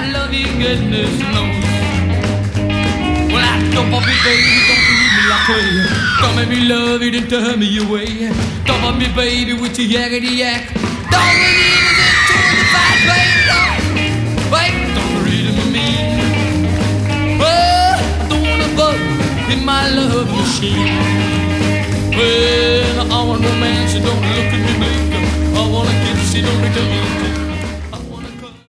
love you, goodness knows. Well, I don't want me, baby, don't treat me like way. Don't make me love you, then turn me away. Don't want me, baby, with your yakety yak. Don't really even get to the fight, baby, don't. Baby, don't read me mean. Oh, I don't wanna bug in my love machine. Well, I want romance, so don't look at me, baby. I wanna kiss you, don't return me.